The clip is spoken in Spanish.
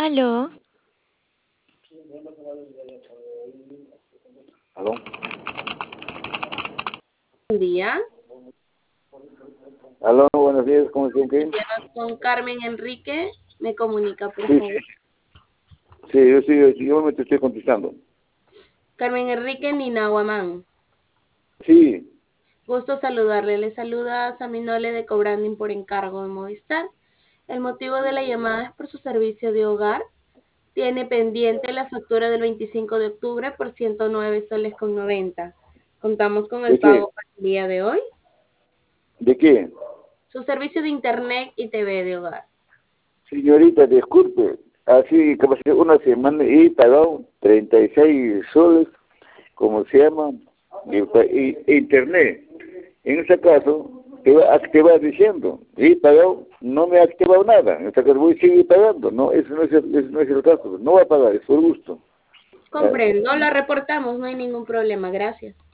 Aló, ¿Aló? Buen día. ¿Aló? Buenos días, ¿cómo están? ¿Qué? Con Carmen Enrique. Me comunica, por Sí, favor. yo me te estoy contestando. Carmen Enrique Ninahuamán. Sí, Gusto saludarle. Le saluda Saminole de Cobranding por encargo de Movistar. El motivo de la llamada es por su servicio de hogar. Tiene pendiente la factura del 25 de octubre por 109 soles con 90. Contamos con el ¿de qué? pago para el día de hoy. ¿De qué? Su servicio de internet y TV de hogar. Señorita, disculpe, así como hace una semana he pagado 36 soles, como se llama, internet. En ese caso, te va diciendo, he pagado, no me ha activado nada, en este caso voy a seguir pagando, no, eso no es el caso, no va a pagar, es por gusto. Comprendo, la reportamos, no hay ningún problema. Gracias.